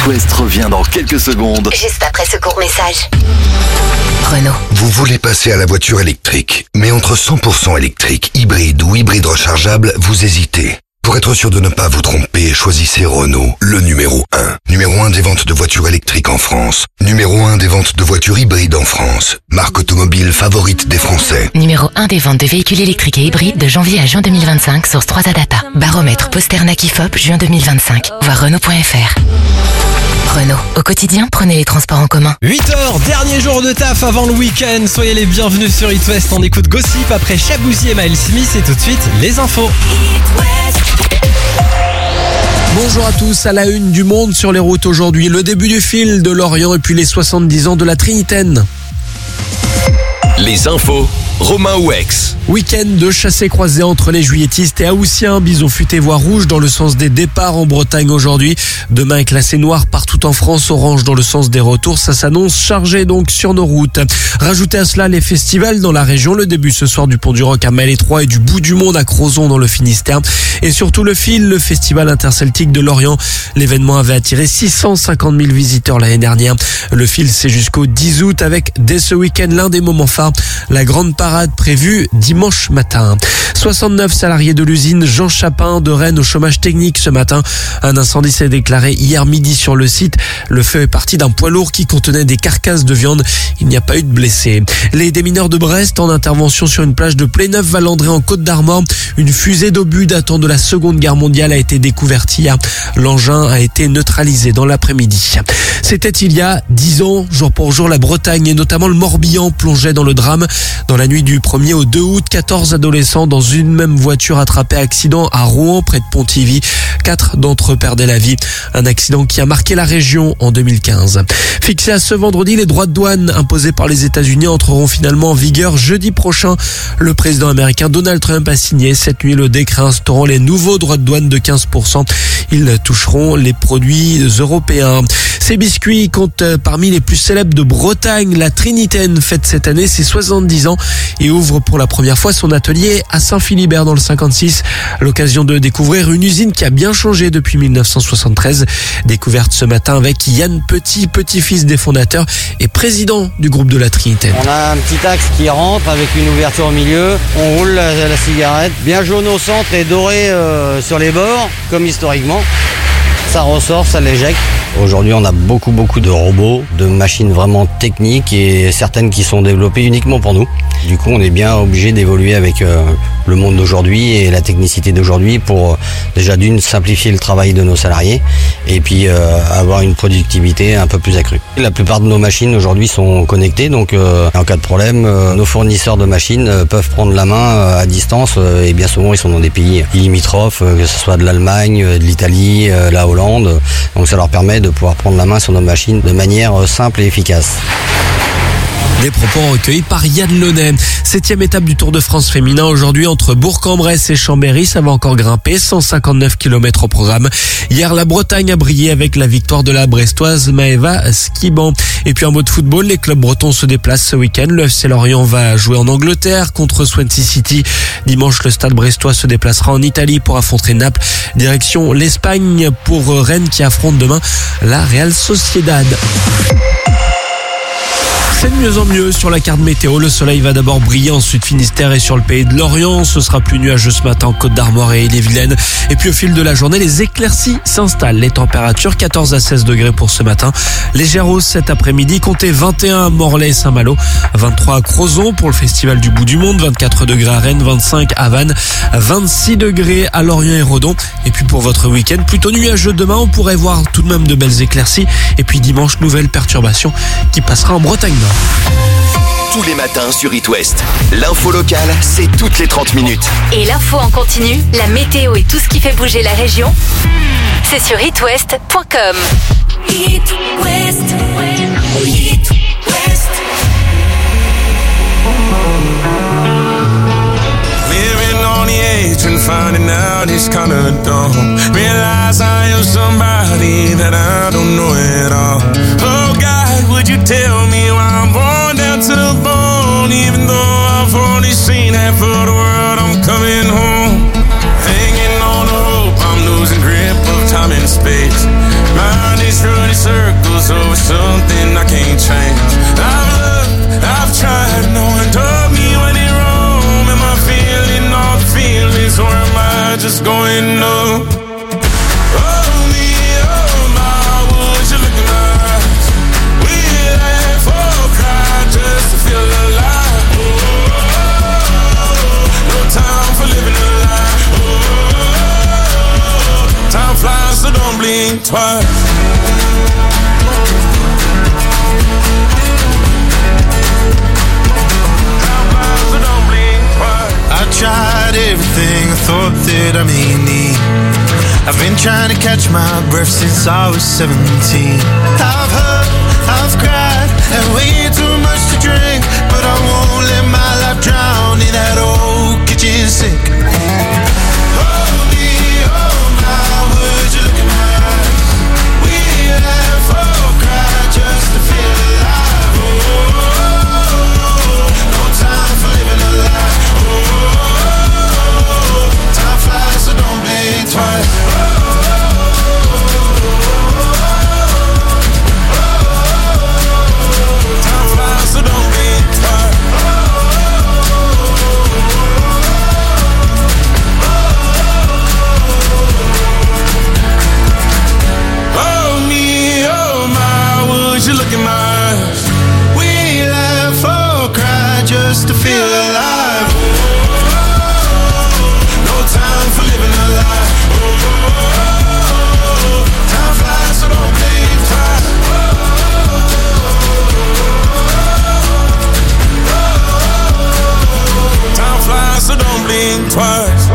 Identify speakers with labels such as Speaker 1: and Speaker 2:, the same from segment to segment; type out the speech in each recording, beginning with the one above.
Speaker 1: It West revient dans quelques secondes.
Speaker 2: Juste après ce court message. Renault.
Speaker 3: Vous voulez passer à la voiture électrique, mais entre 100% électrique, hybride ou hybride rechargeable, vous hésitez. Pour être sûr de ne pas vous tromper, choisissez Renault, le numéro 1. Numéro 1 des ventes de voitures électriques en France. Numéro 1 des ventes de voitures hybrides en France. Marque automobile favorite des Français.
Speaker 2: Numéro 1 des ventes de véhicules électriques et hybrides de janvier à juin 2025, source 3A Data. Baromètre Posternak IFOP, juin 2025. Voir Renault.fr. Renault. Au quotidien, prenez les transports en commun.
Speaker 4: 8h, dernier jour de taf avant le week-end. Soyez les bienvenus sur It West. On écoute Gossip après Chabouzy et Miles Smith et tout de suite, les infos. Bonjour à tous, à la une du Monde sur les routes aujourd'hui. Le début du fil de Lorient et puis les 70 ans de la Trinitaine.
Speaker 5: Les infos, Romain Ouex.
Speaker 4: Week-end de chassés-croisés entre les juilletistes et haussiens. Bison futé voie rouge dans le sens des départs en Bretagne aujourd'hui. Demain est classé noir partout en France, orange dans le sens des retours. Ça s'annonce chargé donc sur nos routes. Rajoutez à cela les festivals dans la région. Le début ce soir du Pont du Roc à Malétroit et du Bout du Monde à Crozon dans le Finistère. Et surtout le fil, le festival interceltique de Lorient. L'événement avait attiré 650 000 visiteurs l'année dernière. Le fil c'est jusqu'au 10 août avec dès ce week-end l'un des moments phares. La grande parade prévue dimanche matin. 69 salariés de l'usine Jean Chapin de Rennes au chômage technique ce matin. Un incendie s'est déclaré hier midi sur le site. Le feu est parti d'un poids lourd qui contenait des carcasses de viande. Il n'y a pas eu de blessés. Les démineurs de Brest en intervention sur une plage de Pléneuf-Valandré en Côte d'Armor. Une fusée d'obus datant de la Seconde Guerre mondiale a été découverte hier. L'engin a été neutralisé dans l'après-midi. C'était il y a 10 ans, jour pour jour, la Bretagne et notamment le Morbihan plongeait dans le drame. Dans la nuit du 1er au 2 août, 14 adolescents dans une même voiture attrapés accident à Rouen près de Pontivy. 4 d'entre eux perdaient la vie. Un accident qui a marqué la région en 2015. Fixé à ce vendredi, les droits de douane imposés par les États-Unis entreront finalement en vigueur jeudi prochain. Le président américain Donald Trump a signé cette nuit le décret instaurant les nouveaux droits de douane de 15%. Ils toucheront les produits européens. Ces biscuits comptent parmi les plus célèbres de Bretagne. La Trinitaine fête cette année ses 70 ans et ouvre pour la première fois son atelier à Saint-Philibert dans le 56. L'occasion de découvrir une usine qui a bien changé depuis 1973. Découverte ce matin avec Yann Petit, petit-fils des fondateurs et président du groupe de la Trinitaine.
Speaker 6: On a un petit axe qui rentre avec une ouverture au milieu. On roule la cigarette, bien jaune au centre et doré sur les bords, comme historiquement. Ça ressort, ça l'éjecte. Aujourd'hui, on a beaucoup de robots, de machines vraiment techniques et certaines qui sont développées uniquement pour nous. Du coup, on est bien obligé d'évoluer avec le monde d'aujourd'hui et la technicité d'aujourd'hui pour déjà d'une simplifier le travail de nos salariés et puis avoir une productivité un peu plus accrue. La plupart de nos machines aujourd'hui sont connectées, donc en cas de problème, nos fournisseurs de machines peuvent prendre la main à distance et bien souvent ils sont dans des pays limitrophes, que ce soit de l'Allemagne, de l'Italie, la Hollande. Donc ça leur permet de pouvoir prendre la main sur nos machines de manière simple et efficace.
Speaker 4: Des propos recueillis par Yann Launay. 7e étape du Tour de France féminin aujourd'hui entre Bourg-en-Bresse et Chambéry. Ça va encore grimper, 159 km au programme. Hier, la Bretagne a brillé avec la victoire de la Brestoise Maëva Skiban. Et puis un mot de football, les clubs bretons se déplacent ce week-end. Le FC Lorient va jouer en Angleterre contre Swansea City. Dimanche, le Stade brestois se déplacera en Italie pour affronter Naples. Direction l'Espagne pour Rennes qui affronte demain la Real Sociedad. C'est de mieux en mieux sur la carte météo. Le soleil va d'abord briller en Sud-Finistère et sur le pays de Lorient. Ce sera plus nuageux ce matin en Côte d'Armor et Ille-et-Vilaine. Et puis au fil de la journée, les éclaircies s'installent. Les températures 14 à 16 degrés pour ce matin. Légère hausse cet après-midi. Comptez 21 à Morlaix et Saint-Malo. 23 à Crozon pour le festival du Bout du Monde. 24 degrés à Rennes. 25 à Vannes. 26 degrés à Lorient et Redon. Et puis pour votre week-end, plutôt nuageux demain. On pourrait voir tout de même de belles éclaircies. Et puis dimanche, nouvelle perturbation qui passera en Bretagne Nord.
Speaker 5: Tous les matins sur It West. L'info locale, c'est toutes les 30 minutes.
Speaker 2: Et l'info en continu, la météo et tout ce qui fait bouger la région, c'est sur itwest.com.
Speaker 7: It West. It West.
Speaker 8: Living on the edge and finding out it's kinda dumb. Realize I am somebody that I don't know at all. Oh God, would you tell me why I'm born down to the bone? Even though I've only seen half of the world, I'm coming home. Hanging on to hope, I'm losing grip of time and space. Mind is running just going up. Oh me, oh my, would you look in my eyes? We laugh or cry just to feel alive. No time for living a lie. Time flies, so don't blink twice.
Speaker 9: I tried everything I thought that I may need. I've been trying to catch my breath since I was 17. I've hurt, I've cried, and way too much to drink, but I won't let my life drown in that old kitchen sink. Oh me, oh my, would you look in my eyes? We laugh or cry just to feel alive. Oh, no time for living a lie. Time flies, so don't blink twice. Time flies, so don't blink twice. Oh me, oh my, would you look in my eyes? We laugh or cry just to feel alive. No time for living a lie. Time flies, so don't blink twice. Time flies, so don't blink twice.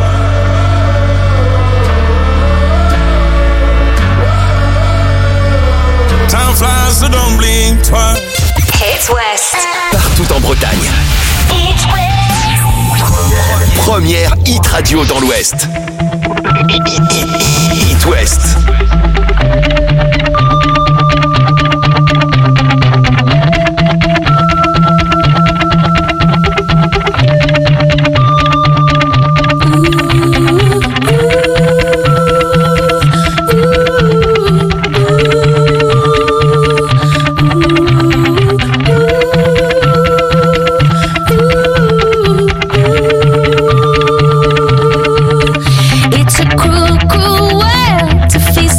Speaker 9: Time flies, so don't blink twice.
Speaker 7: Hit West.
Speaker 5: Partout en Bretagne.
Speaker 7: Hit West.
Speaker 5: Première hit radio dans l'Ouest. Hit West.
Speaker 10: It's a cruel, cruel world to face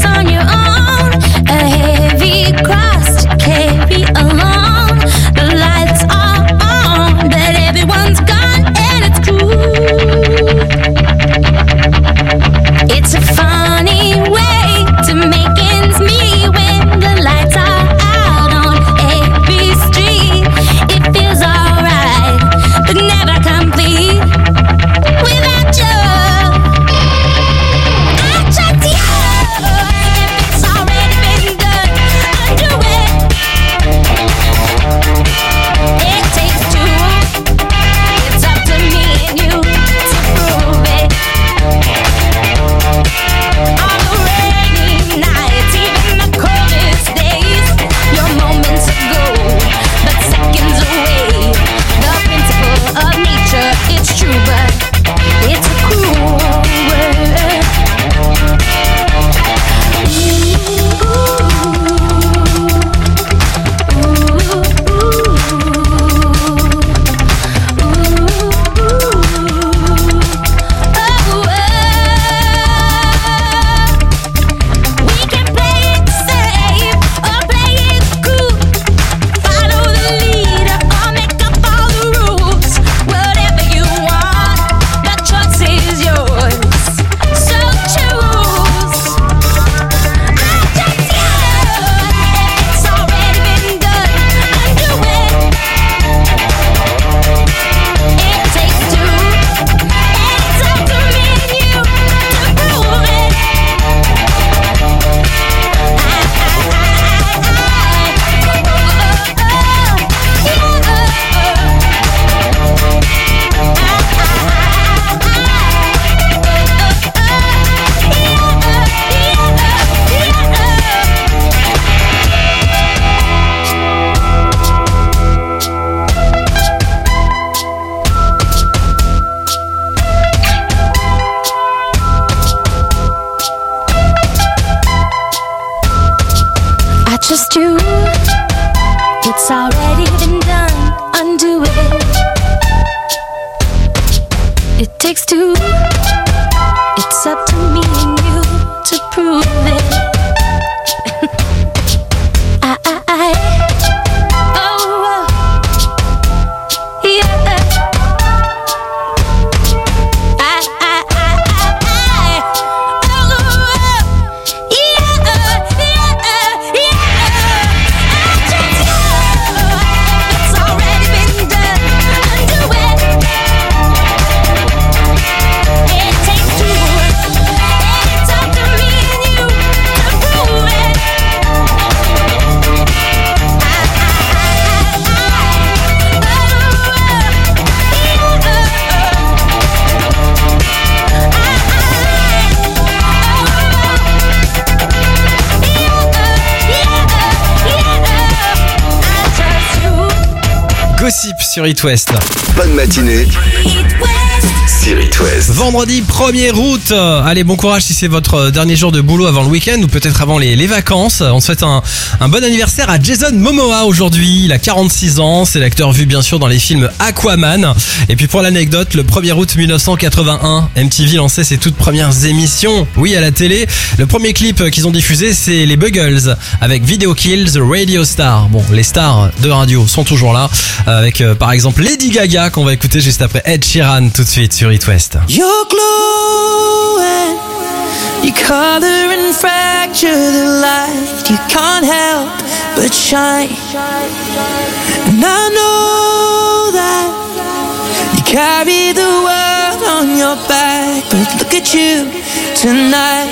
Speaker 10: sur It West.
Speaker 5: Bonne matinée sur It West.
Speaker 10: Vendredi 1er août. Allez, bon courage si c'est votre dernier jour de boulot avant le week-end ou peut-être avant les vacances. On souhaite un bon anniversaire à Jason Momoa aujourd'hui. Il a 46 ans. C'est l'acteur vu bien sûr dans les films Aquaman. Et puis pour l'anecdote, le 1er août 1981, MTV lançait ses toutes premières émissions. Oui, à la télé. Le premier clip qu'ils ont diffusé, c'est les Buggles avec Video Kills the Radio Star. Bon, les stars de radio sont toujours là. Avec par exemple Lady Gaga qu'on va écouter juste après Ed Sheeran tout de suite sur It West.
Speaker 11: You're glowing, you color and fracture the light. You can't help but shine. And I know that you carry the world on your back, but look at you tonight.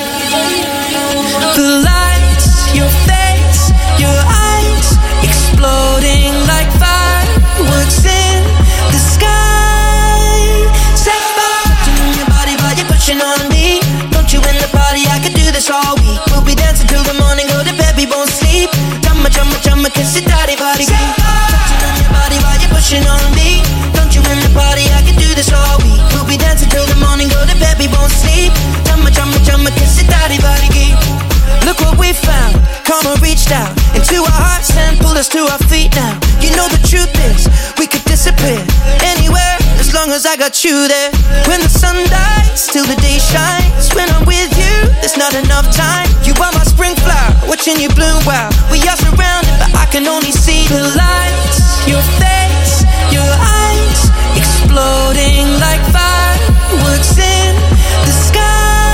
Speaker 11: The lights, your face, your eyes, exploding like fireworks in the sky. Set fire to your body while you're pushing on me. Don't you in the party, I could do this all week. We'll be dancing till the morning, go to bed, we won't sleep. Chumma, chumma, chumma, kiss it, daddy, body. Touching on your body while you're pushing on me. Don't you in the party, I could do this all week. We'll be dancing till the morning, go to bed, we won't sleep. Chumma, chumma, chumma, kiss it, daddy, body. Look what we found, karma reached out into our hearts and pulled us to our feet now. You know the truth is, we could disappear anywhere as long as I got you there. When the sun dies, till the day shines. When I'm with you, there's not enough time. You are my spring flower, watching you bloom wild. We are surrounded, but I can only see the lights. Your face, your eyes, exploding like fireworks in the sky.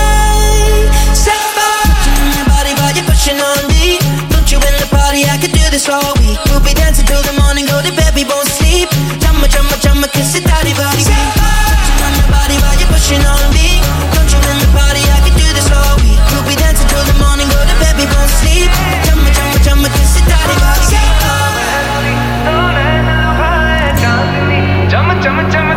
Speaker 11: Pushing on me, don't you in the party, I could do this all week. We'll be dancing till the morning, go to bed, we won't sleep. Chumma, chumma, chumma, kiss it, daddy, body. Touching on your body while you're pushing on me. Don't you in the party, I could do this all week. We'll be dancing till the morning, go to bed, we won't sleep. Chumma, chumma, chumma, kiss it, daddy, body. Chumma, chumma, chumma,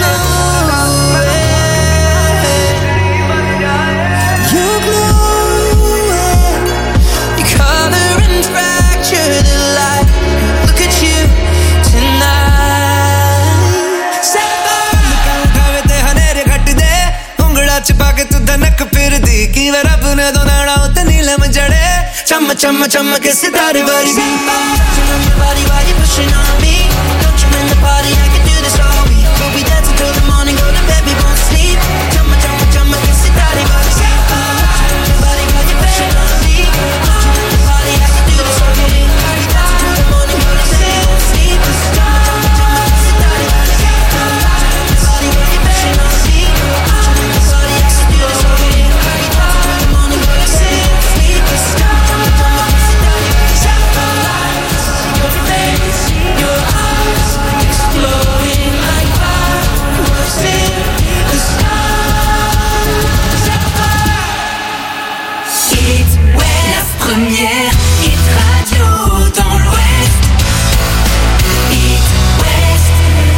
Speaker 11: Chumma, chumma, chumma, kiss it, daddy, body. Touching on your body while you're pushing on me. Don't you in the party, I can do this all week. We'll be dancing till the morning, go to bed, we won't sleep. Chumma, chumma, chumma, kiss it, daddy, body. Touching on your body while you're pushing on me. Don't you in the party, I can do this all week. We'll be dancing till the morning, go to bed, we won't sleep. Chumma, chumma, chumma, kiss it, daddy, body. Touching on your body while you're pushing on me. Don't you in the party, I can do this all week. We'll be dancing till the morning, go to bed, we won't sleep.
Speaker 12: Première hit radio dans l'Ouest. Hit West.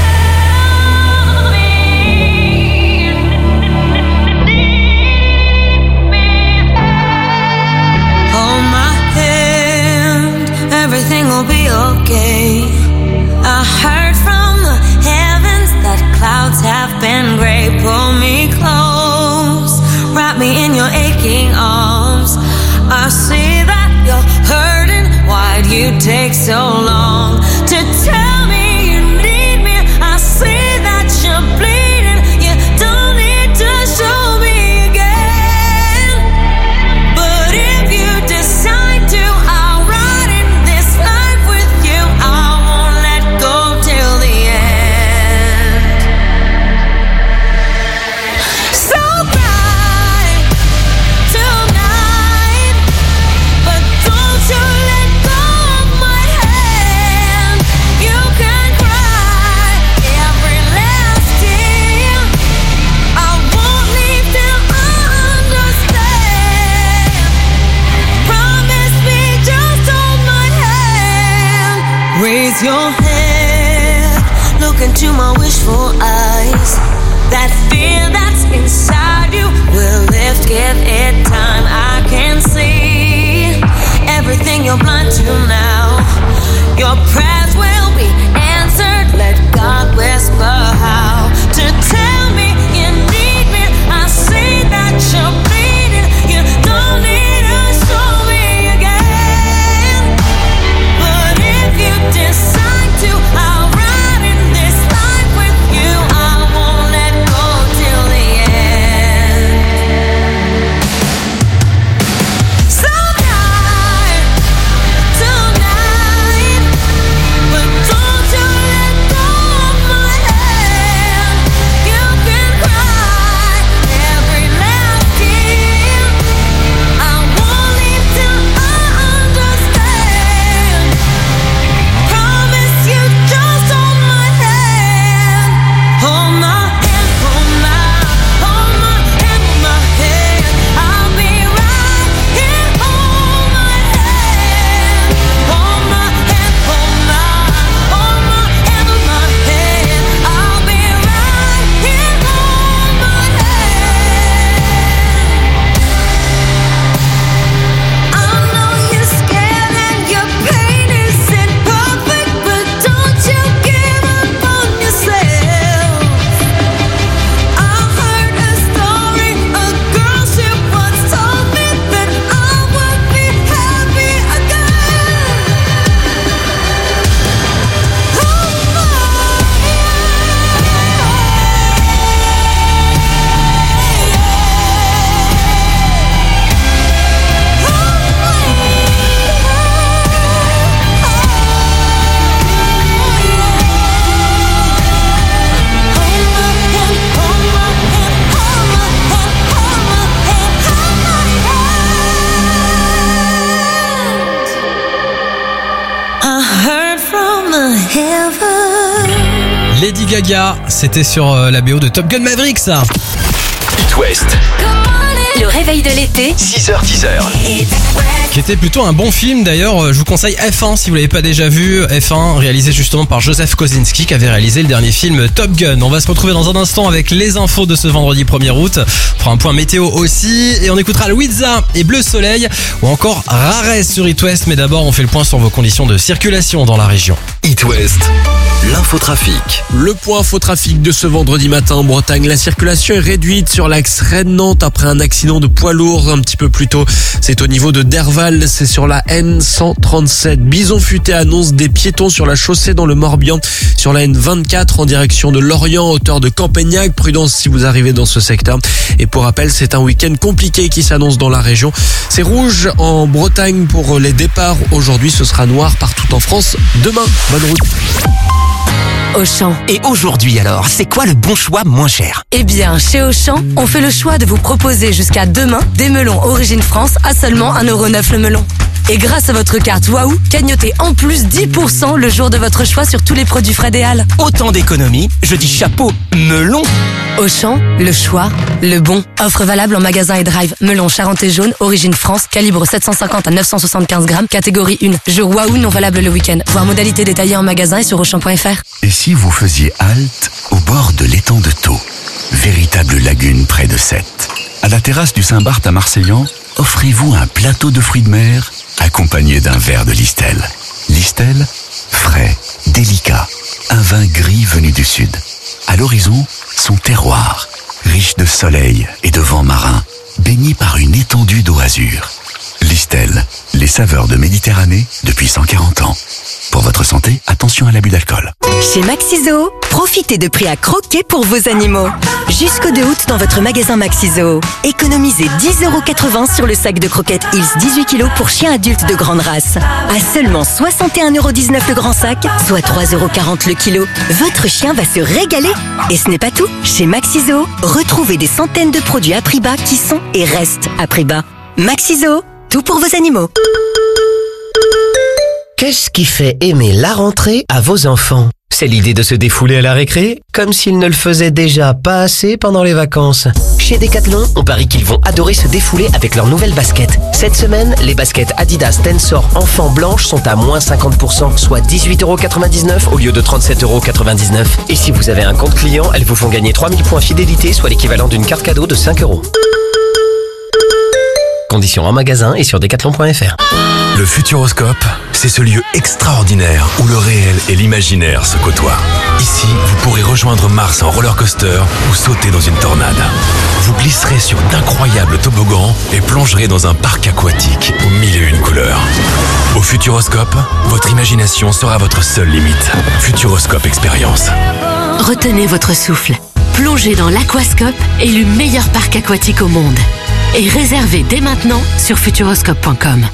Speaker 11: Hold my hand, everything will be okay. I heard from the heavens that clouds have been gray. Pull me close, wrap me in your aching arms. I see that you're hurting. Why'd you take so long to tell me you need me? I see that you're bleeding. You don't need to show me again. But if you decide to, I'll ride in this life with you. I won't let go till the end. So bright tonight, but don't you let go of my hand. You can cry every last tear. I won't leave till I understand. Promise me, just hold my hand. Raise your head, look into my wishful eyes. That fear that's inside you will lift, give it time. I can see everything you're blind to now. Your prayers will be answered
Speaker 10: Gaga. C'était sur la BO de Top Gun Maverick, ça.
Speaker 5: It West,
Speaker 2: Le réveil de l'été,
Speaker 5: 6h-10h.
Speaker 10: Qui était plutôt un bon film d'ailleurs. Je vous conseille F1 si vous l'avez pas déjà vu. F1 réalisé justement par Joseph Kosinski qui avait réalisé le dernier film Top Gun. On va se retrouver dans un instant avec les infos de ce vendredi 1er août. On fera un point météo aussi et on écoutera Louisa et Bleu Soleil ou encore Rarez sur It West. Mais d'abord on fait le point sur vos conditions de circulation dans la région.
Speaker 1: It West, l'infotrafic.
Speaker 4: Le point infotrafic de ce vendredi matin en Bretagne. La circulation est réduite sur l'axe Rennes-Nantes après un accident de poids lourd un petit peu plus tôt. C'est au niveau de Derval, c'est sur la N137. Bison Futé annonce des piétons sur la chaussée dans le Morbihan. Sur la N24 en direction de Lorient, hauteur de Campagnac. Prudence si vous arrivez dans ce secteur. Et pour rappel, c'est un week-end compliqué qui s'annonce dans la région. C'est rouge en Bretagne pour les départs. Aujourd'hui, ce sera noir partout en France. Demain, bonne route.
Speaker 2: Auchan.
Speaker 13: Et aujourd'hui alors, c'est quoi le bon choix moins cher?
Speaker 2: Eh bien, chez Auchan, on fait le choix de vous proposer jusqu'à demain des melons Origine France à seulement 1,9€ le melon. Et grâce à votre carte Waouh, cagnotez en plus 10% le jour de votre choix sur tous les produits frais des Halles.
Speaker 13: Autant d'économies, je dis chapeau, melon.
Speaker 2: Auchan, le choix, le bon. Offre valable en magasin et drive. Melon Charentais jaune, Origine France, calibre 750 à 975 grammes, catégorie 1. Jour Waouh non valable le week-end. Voir modalité détaillée en magasin et sur Auchan.fr.
Speaker 14: Et si vous faisiez halte au bord de l'étang de Thau, véritable lagune près de Sète. À la terrasse du Saint-Barth à Marseillan, offrez-vous un plateau de fruits de mer accompagné d'un verre de Listel. Listel, frais, délicat, un vin gris venu du sud. À l'horizon, son terroir, riche de soleil et de vent marin, baigné par une étendue d'eau azur. Listel, les saveurs de Méditerranée depuis 140 ans. Pour votre santé, attention à l'abus d'alcool.
Speaker 15: Chez Maxiso, profitez de prix à croquer pour vos animaux. Jusqu'au 2 août dans votre magasin Maxiso. Économisez 10,80€ sur le sac de croquettes Hills 18 kg pour chiens adultes de grande race. À seulement 61,19€ le grand sac, soit 3,40€ le kilo. Votre chien va se régaler. Et ce n'est pas tout. Chez Maxiso, retrouvez des centaines de produits à prix bas qui sont et restent à prix bas. Maxiso, tout pour vos animaux.
Speaker 16: Qu'est-ce qui fait aimer la rentrée à vos enfants? C'est l'idée de se défouler à la récré, comme s'ils ne le faisaient déjà pas assez pendant les vacances. Chez Decathlon, on parie qu'ils vont adorer se défouler avec leurs nouvelles baskets. Cette semaine, les baskets Adidas Tensor enfants blanches sont à moins 50%, soit 18,99€ au lieu de 37,99€. Et si vous avez un compte client, elles vous font gagner 3000 points fidélité, soit l'équivalent d'une carte cadeau de 5€. Conditions en magasin et sur decathlon.fr.
Speaker 17: Le Futuroscope, c'est ce lieu extraordinaire où le réel et l'imaginaire se côtoient. Ici, vous pourrez rejoindre Mars en roller coaster ou sauter dans une tornade. Vous glisserez sur d'incroyables toboggans et plongerez dans un parc aquatique aux 1001 couleurs. Au Futuroscope, votre imagination sera votre seule limite. Futuroscope Expérience.
Speaker 18: Retenez votre souffle. Plongez dans l'Aquascope, élu meilleur parc aquatique au monde. Et réservez dès maintenant sur futuroscope.com.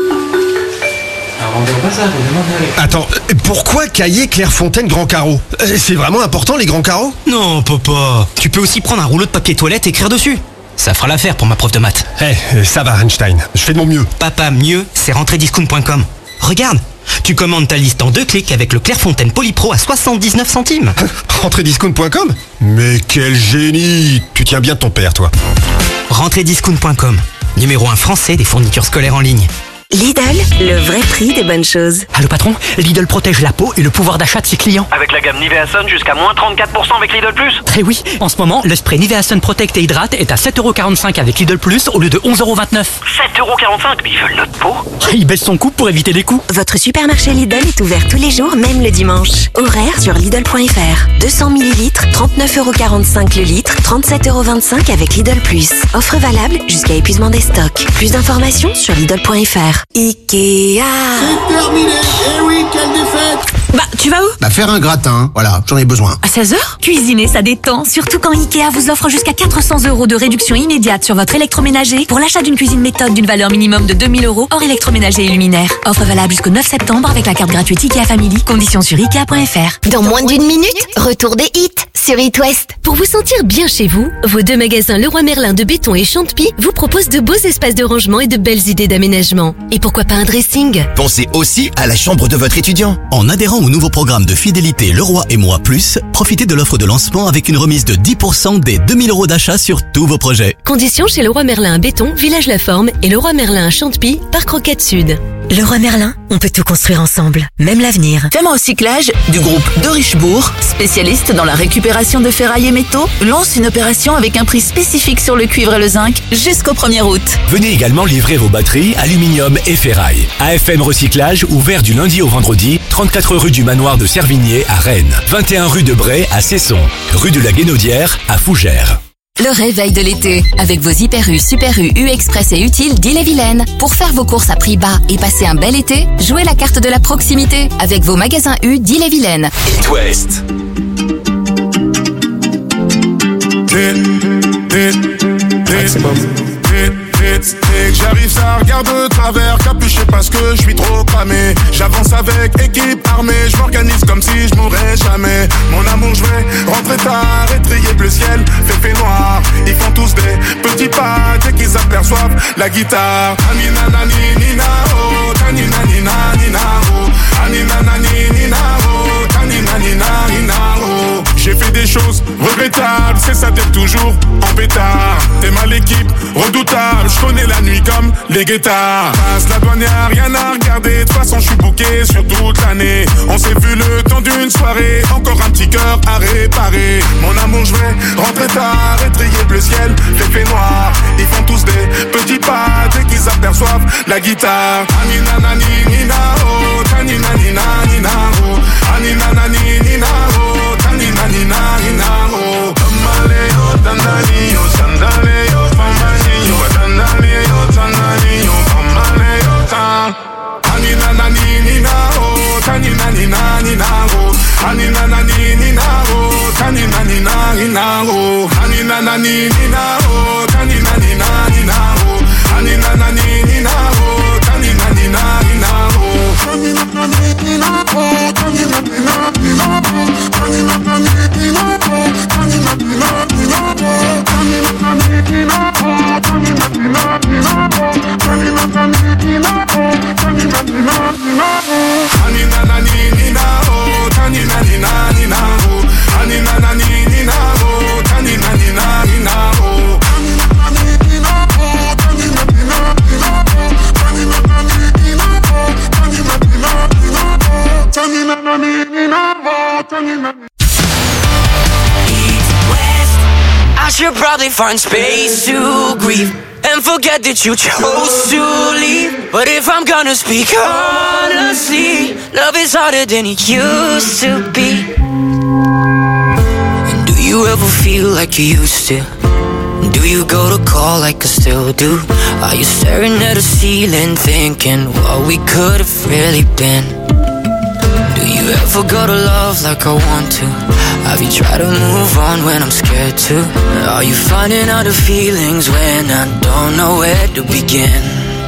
Speaker 19: Attends, pourquoi cahier Clairefontaine Grand Carreau? C'est vraiment important les grands carreaux?
Speaker 20: Non, papa. Tu peux aussi prendre un rouleau de papier toilette et écrire dessus. Ça fera l'affaire pour ma prof de maths.
Speaker 19: Ça va Einstein, je fais de mon mieux.
Speaker 20: Papa, mieux, c'est rentrediscount.com. Regarde, tu commandes ta liste en 2 clics avec le Clairefontaine Polypro à 79 centimes.
Speaker 19: Rentrediscount.com? Mais quel génie! Tu tiens bien de ton père, toi.
Speaker 20: Rentrediscount.com, numéro 1 français des fournitures scolaires en ligne.
Speaker 15: Lidl, le vrai prix des bonnes choses.
Speaker 20: Allô patron, Lidl protège la peau et le pouvoir d'achat de ses clients.
Speaker 21: Avec la gamme Nivea Sun jusqu'à moins 34% avec Lidl Plus.
Speaker 20: Eh oui, en ce moment, le spray Nivea Sun Protect et Hydrate est à 7,45€ avec Lidl Plus au lieu de 11,29€.
Speaker 21: 7,45€, mais ils veulent notre peau.
Speaker 20: Il baisse son coût pour éviter les coûts.
Speaker 15: Votre supermarché Lidl est ouvert tous les jours, même le dimanche. Horaire sur Lidl.fr. 200 ml, 39,45€ le litre, 37,25€ avec Lidl Plus. Offre valable jusqu'à épuisement des stocks. Plus d'informations sur Lidl.fr. Ikea.
Speaker 22: C'est terminé. Eh oui, quelle défaite.
Speaker 15: Bah, tu vas où?
Speaker 22: Faire un gratin. Voilà, j'en ai besoin.
Speaker 15: À 16h? Cuisiner, ça détend. Surtout quand Ikea vous offre jusqu'à 400€ de réduction immédiate sur votre électroménager pour l'achat d'une cuisine méthode d'une valeur minimum de 2000€ hors électroménager et luminaire. Offre valable jusqu'au 9 septembre avec la carte gratuite Ikea Family. Conditions sur Ikea.fr.
Speaker 23: Dans moins d'une minute, retour des hits sur It West. Pour vous sentir bien chez vous, vos 2 magasins Leroy Merlin de Béton et Chantepie vous proposent de beaux espaces de rangement et de belles idées d'aménagement. Et pourquoi pas un dressing?
Speaker 24: Pensez aussi à la chambre de votre étudiant.
Speaker 25: En adhérant
Speaker 3: Adhérant au nouveau programme de fidélité Leroy et Moi Plus, profitez de l'offre de lancement avec une remise de 10% des 2000 € d'achat sur tous vos projets.
Speaker 23: Conditions chez Leroy Merlin à Béton, Village La Forme et Leroy Merlin à Chantepie, Parc Roquette Sud.
Speaker 15: Leroy Merlin, on peut tout construire ensemble, même l'avenir.
Speaker 6: Ferme Recyclage du groupe de Richebourg, spécialiste dans la récupération de ferraille et métaux, lance une opération avec un prix spécifique sur le cuivre et le zinc jusqu'au 1er août.
Speaker 17: Venez également livrer vos batteries, aluminium et ferraille. AFM Recyclage, ouvert du lundi au vendredi, 34 rue du Manoir de Servigné à Rennes, 21 rue de Bray à Cesson, rue de la Guénaudière à Fougères.
Speaker 23: Le réveil de l'été, avec vos Hyper U, Super U, U-Express et Utile d'Ille-et-Vilaine. Pour faire vos courses à prix bas et passer un bel été, jouez la carte de la proximité avec vos magasins U d'Ille-et-Vilaine.
Speaker 5: It West.
Speaker 9: J'arrive, ça regarde de travers, capuché parce que je suis trop cramé. J'avance avec équipe armée, je m'organise comme si je mourrais jamais. Mon amour, je vais rentrer tard, étrier bleu ciel, fait noir. Ils font tous des petits pas dès qu'ils aperçoivent la guitare. Anina nani nina oh, tanina nina nina oh, anina nani nina oh, tanina nina nina oh. J'ai fait des choses regrettables, c'est ça d'être toujours en pétard. T'es mal l'équipe, redoutable, je connais la nuit comme les guettards. Passe la douane, y'a rien à regarder, de toute façon je suis booké sur toute l'année. On s'est vu le temps d'une soirée, encore un petit cœur à réparer. Mon amour, je vais rentrer tard, étrier bleu ciel, fait noir. Ils font tous des petits pas dès qu'ils aperçoivent la guitare. Anina nani nina oh, tanina nina nina oh, anina nani nina oh, tanina nina nina oh. Tamaleo, tanaleo, sandaleo, pamaleo, tanaleo, tanaleo, pamaleo, tan. Anina nani nina oh, tanina nina nina oh, anina nani nina oh, tanina nina nina oh, anina nani nina oh, tanina nina nina oh, anina nani nina oh, tanina nina nina oh, tanina nani nina oh, tanina nina nina oh, tanina nani nina oh, tanina nina nina oh, tanina nani nina oh, tanina nina nina oh, tanina nani nina oh, tanina nina nina oh, anina nani nina oh, tanina nina nina oh, anina nani nina oh, tanina nina nina oh, anina nani nina oh, tanina nina nina oh, tanina nani nina oh, tanina nina nina oh, tanina nani nina oh, tanina.
Speaker 11: I should probably find space to grieve and forget that you chose to leave. But if I'm gonna speak honestly, love is harder than it used to be. And do you ever feel like you used to? Do you go to call like I still do? Are you staring at the ceiling thinking what we could have really been? Do you ever go to love like I want to? Have you tried to move on when I'm scared to? Are you finding out the feelings when I don't know where to begin?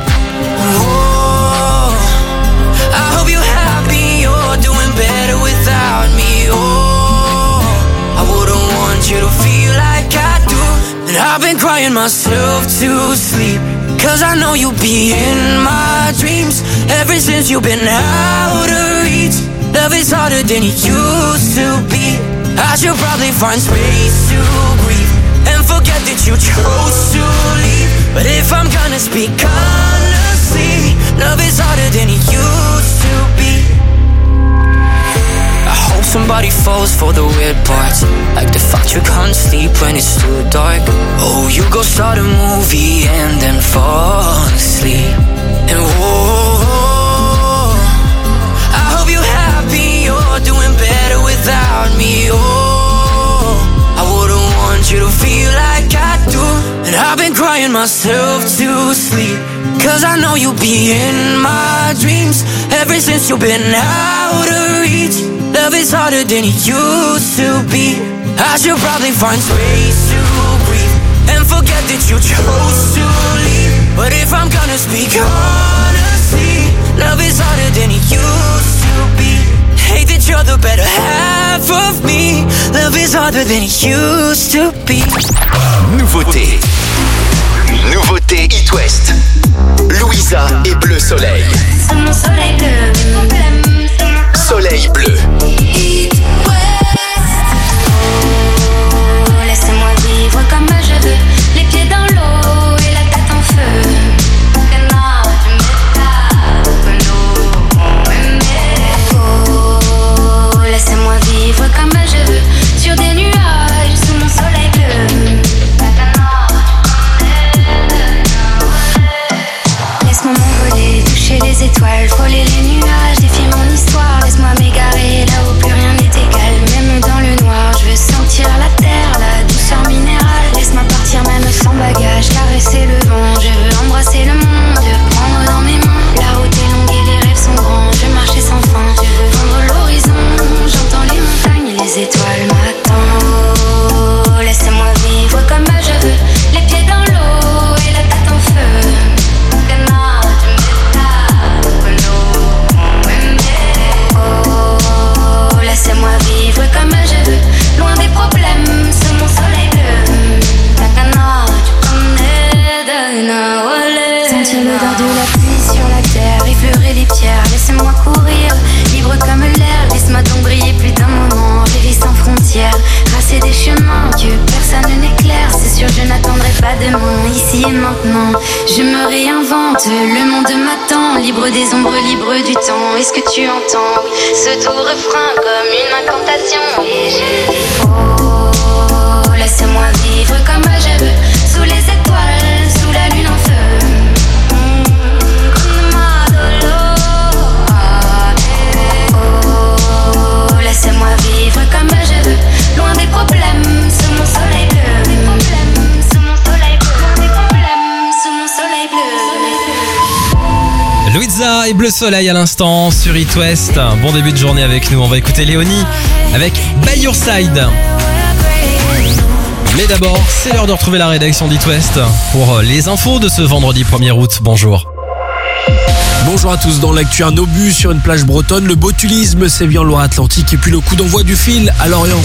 Speaker 11: Oh, I hope you're happy, you're doing better without me. Oh, I wouldn't want you to feel like I do. And I've been crying myself to sleep, cause I know you'll be in my dreams ever since you've been out of reach. Love is harder than it used to be. I should probably find space to breathe and forget that you chose to leave. But if I'm gonna speak honestly, love is harder than it used to be. I hope somebody falls for the weird parts, like the fact you can't sleep when it's too dark. Oh, you go start a movie and then fall asleep. And whoa, I hope you're happy, you're doing better without me. Oh, I wouldn't want you to feel like I do. And I've been crying myself to sleep, cause I know you'll be in my dreams ever since you've been out of reach. Love is harder than it used to be. I should probably find space to breathe and forget that you chose to leave. But if I'm gonna speak honestly, love is harder than it used to be. Hate that you're the better half of me. Love is harder than it used to be.
Speaker 5: Nouveauté. Nouveauté It West. Louisa et Bleu Soleil.
Speaker 7: Mon soleil bleu.
Speaker 5: Soleil bleu.
Speaker 7: Laissez-moi vivre comme je veux, les pieds dans l'eau et la tête en feu. Oh, laissez-moi vivre comme je veux, sur des nuages sous mon soleil bleu. Laisse-moi m'envoler, toucher les étoiles, frôler les nuages, défier mon histoire. Laisse-moi m'égarer là où plus rien n'est égal, même dans le noir. Je veux sentir la terre, la douceur minérale. Laisse-moi partir même sans bagage, caresser le vent. Je veux embrasser le monde, prendre dans mes mains. La route est longue et les rêves sont grands. Je veux marcher sans fin, je veux vendre l'horizon. J'entends les montagnes et les étoiles m'attendent. Oh, laissez-moi vivre comme je veux, les pieds dans l'eau et la tête en feu. Oh, laissez-moi vivre comme je veux, loin des problèmes, sous mon soleil bleu. Sentir l'odeur de la pluie sur la terre, effleurer les pierres, laissez-moi courir, libre comme l'air. Laisse-moi donc briller plus d'un moment, rêver sans frontières, tracer des chemins que personne n'éclaire. C'est sûr, je n'attendrai pas demain, ici et maintenant. Je me réinvente, le monde m'attend, libre des ombres, libre du temps. Est-ce que tu entends ce doux refrain comme une incantation? Et je dis oh, laissez-moi vivre comme je veux, sous les étoiles, sous la lune en feu. Oh, laissez-moi vivre comme je veux, loin des problèmes, sous mon soleil bleu. Des problèmes, sous mon soleil bleu. Des problèmes, sous mon soleil bleu.
Speaker 8: Louisa et Bleu Soleil à l'instant sur It West. Bon début de journée avec nous. On va écouter Léonie avec By Your Side. Mais d'abord, c'est l'heure de retrouver la rédaction d'It West pour les infos de ce vendredi 1er août. Bonjour.
Speaker 4: Bonjour à tous, dans l'actu, un obus sur une plage bretonne, le botulisme sévit en Loire-Atlantique et puis le coup d'envoi du fil à Lorient.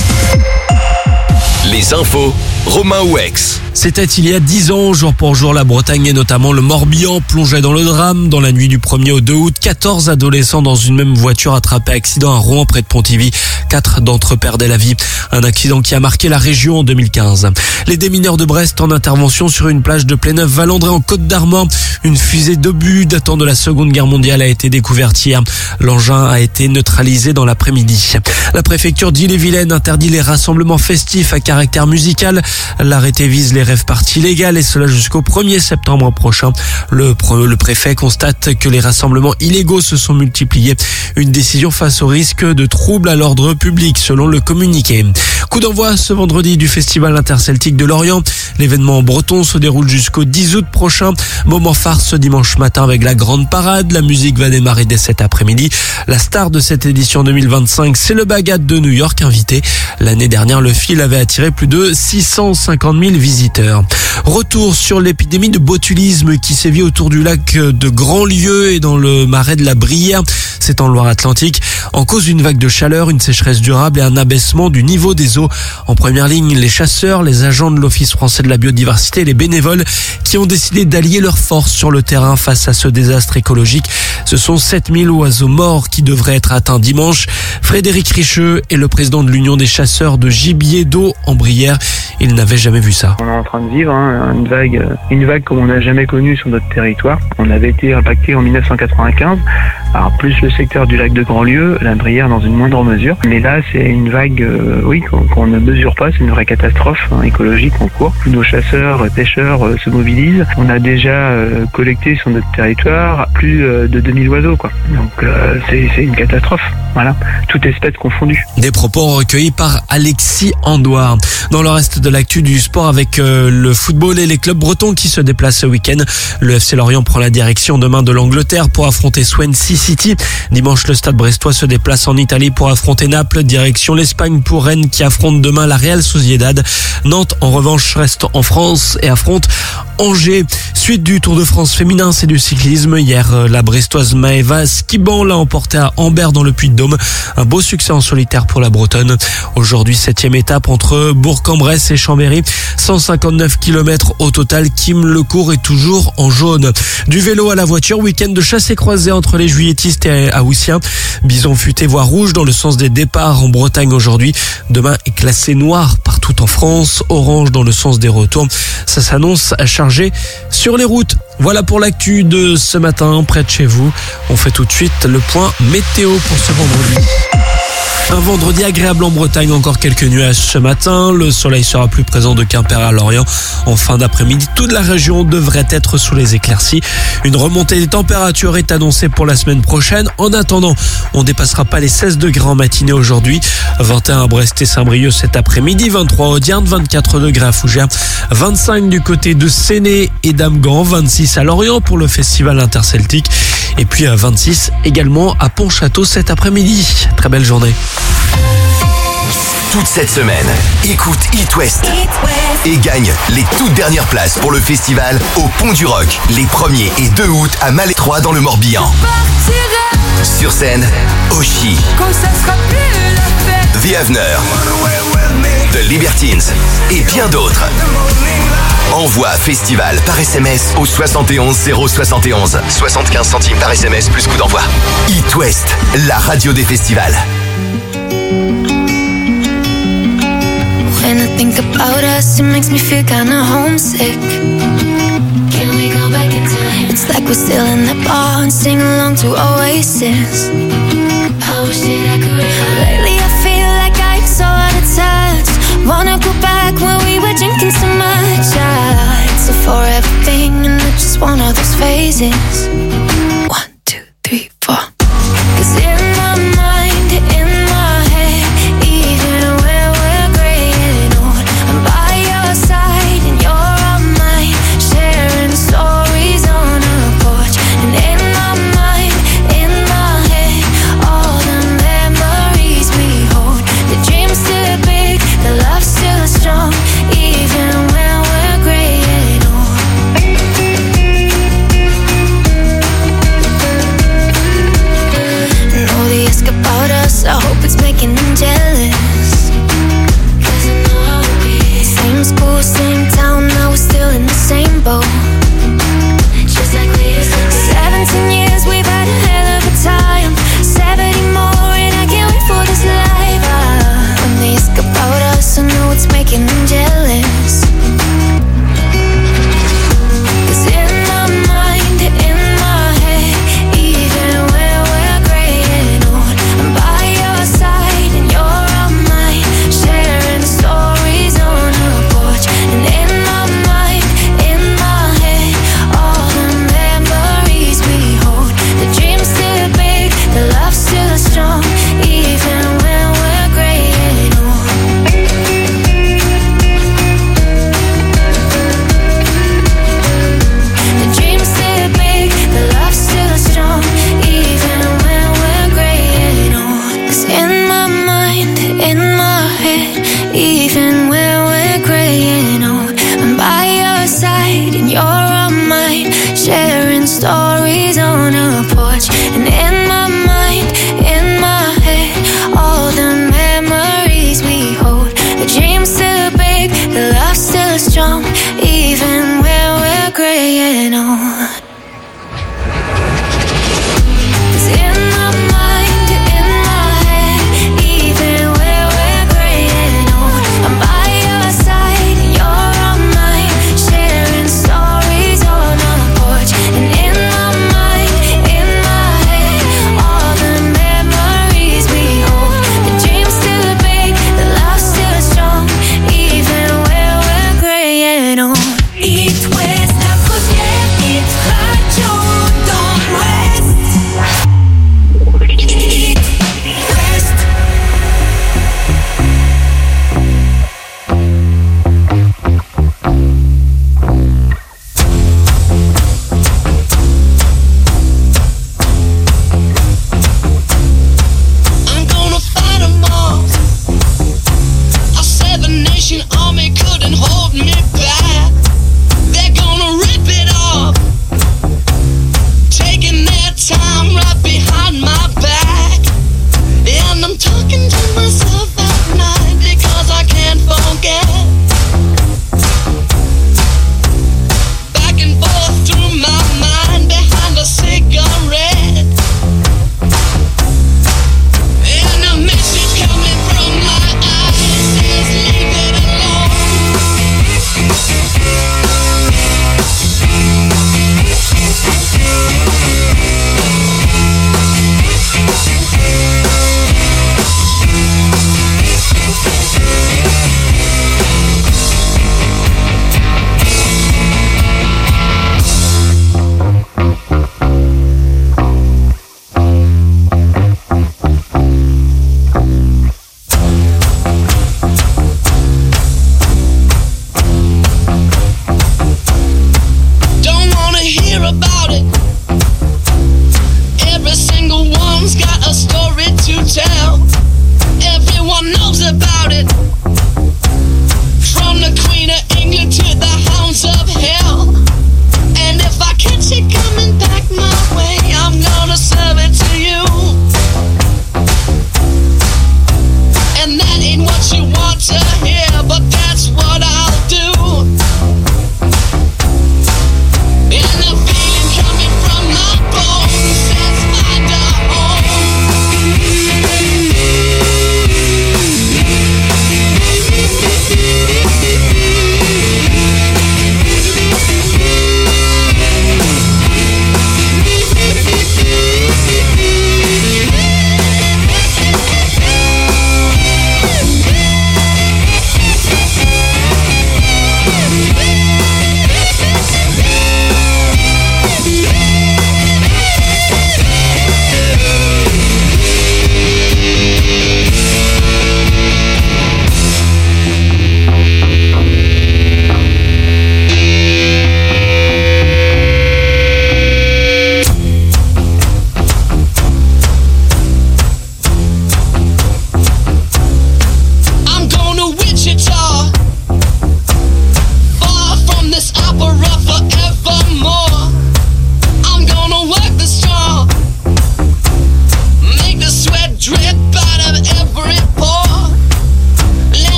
Speaker 5: Les infos, Romain Ouex.
Speaker 4: C'était il y a 10 ans, jour pour jour, la Bretagne et notamment le Morbihan plongeaient dans le drame. Dans la nuit du 1er au 2 août, 14 adolescents dans une même voiture attrapés accident à Rouen près de Pontivy. 4 d'entre eux perdaient la vie. Un accident qui a marqué la région en 2015. Les démineurs de Brest en intervention sur une plage de Pléneuf-Valandré en Côte-d'Armor. Une fusée d'obus datant de la Seconde Guerre mondiale a été découverte hier. L'engin a été neutralisé dans l'après-midi. La préfecture d'Ille-et-Vilaine interdit les rassemblements festifs à caractère musical. L'arrêté vise les rave-parties légales et cela jusqu'au 1er septembre prochain. Le préfet constate que les rassemblements illégaux se sont multipliés. Une décision face au risque de troubles à l'ordre public selon le communiqué. Coup d'envoi ce vendredi du Festival interceltique de Lorient. L'événement breton se déroule jusqu'au 10 août prochain. Moment phare ce dimanche matin avec la grande parade. La musique va démarrer dès cet après-midi. La star de cette édition 2025, c'est le Bagad de New York invité. L'année dernière, le fil avait attiré plus de 650 000 visiteurs. Retour sur l'épidémie de botulisme qui sévit autour du lac de Grandlieu et dans le marais de la Brière. C'est en Loire-Atlantique. En cause d'une vague de chaleur, une sécheresse durable et un abaissement du niveau des eaux. En première ligne, les chasseurs, les agents de l'Office français de la biodiversité et les bénévoles qui ont décidé d'allier leurs forces sur le terrain face à ce désastre écologique. Ce sont 7000 oiseaux morts qui devraient être atteints dimanche. Frédéric Richeux est le président de l'Union des chasseurs de gibier d'eau en Brière. Il n'avait jamais vu ça.
Speaker 10: On est en train de vivre une vague comme on n'a jamais connue sur notre territoire. On avait été impacté en 1995. Alors plus le secteur du lac de Grandlieu, la Brière dans une moindre mesure. Mais là, c'est une vague, qu'on ne mesure pas. C'est une vraie catastrophe écologique en cours. Tous nos chasseurs, pêcheurs se mobilisent. On a déjà collecté sur notre territoire plus de 2000 oiseaux, quoi. Donc c'est une catastrophe. Voilà, toute espèce confondue.
Speaker 4: Des propos recueillis par Alexis Andoire. Dans le reste de l'actu du sport avec le football et les clubs bretons qui se déplacent ce week-end. Le FC Lorient prend la direction demain de l'Angleterre pour affronter Swansea City. Dimanche, le Stade brestois se déplace en Italie pour affronter Naples. Direction l'Espagne pour Rennes qui affronte demain la Real Sociedad. Nantes, en revanche, reste en France et affronte Angers. Suite du Tour de France féminin, c'est du cyclisme. Hier, la Brestoise Maëva Skiban l'a emporté à Ambert dans le Puy-de-Dôme. Un beau succès en solitaire pour la Bretonne. Aujourd'hui, 7e étape entre Bourg-en-Bresse et Chambéry. 159 km au total. Kim Lecourt est toujours en jaune. Du vélo à la voiture, week-end de chassé-croisé entre les juilletistes et Haussiens. Bison futé voire rouge dans le sens des départs en Bretagne aujourd'hui. Demain est classé noir partout en France. Orange dans le sens des retours. Ça s'annonce chargé sur les routes. Voilà pour l'actu de ce matin près de chez vous. On fait tout de suite le point météo pour ce vendredi. Un vendredi agréable en Bretagne, encore quelques nuages ce matin. Le soleil sera plus présent de Quimper à Lorient. En fin d'après-midi, toute la région devrait être sous les éclaircies. Une remontée des températures est annoncée pour la semaine prochaine. En attendant, on ne dépassera pas les 16 degrés en matinée aujourd'hui. 21 à Brest et Saint-Brieuc cet après-midi. 23 à Audierne, 24 degrés à Fougères. 25 du côté de Séné et d'Amgan. 26 à Lorient pour le festival interceltique. Et puis à 26 également à Pontchâteau cet après-midi. Très belle journée.
Speaker 5: Toute cette semaine, écoute It West et gagne les toutes dernières places pour le festival au Pont du Rock, les 1er et 2 août à Malétroit dans le Morbihan. Sur scène, Oshi, The Avener, The Libertines et bien d'autres. Envoie festival par SMS au 71 071. 75 centimes par SMS plus coût d'envoi. It West, la radio des festivals.
Speaker 7: When I think about us, it makes me feel kinda homesick. Can we go back in time? It's like we're still in the bar and sing along to Oasis. I wish that I could. Lately I feel like I'm so out of touch. Wanna go back when we were drinking so much. It's a forever thing and it's just one of those phases. 1, 2, 3, 4. 'Cause in my mind, in my head, even when we're graying old, I'm by your side and you're on mine, sharing stories on a porch. And in my mind, in my head, all the memories we hold. The dream's still big, the love's still strong, even when we're graying old. And all they ask about us, I hope it's making them jealous. 'Cause I know how it be. Same school, same town, now we're still in the same boat. Just like we used to be. 17 years, we've had a hell of a time. 70 more, and I can't wait for this life. When they ask about us, I know it's making them jealous. 'Cause in my mind, in my head, even when we're graying old, I'm by your side and you're on mine, sharing stories on a porch. And in my mind, in my head, all the memories we hold. The dream's still big, the love's still strong, even when we're graying old. The dream's still big, the love's still strong, even when we're graying old. 'Cause in my mind, in my head, even when we're graying old, I'm by your side and you're on mine, sharing stories on a porch. And in my mind, in my head, all the memories we hold. The dream's still big, the love's still strong, even when we're graying old. 'Cause in my mind, in my head, even when we're graying old, I'm by your side and you're on mine, sharing stories on a porch. And in my mind,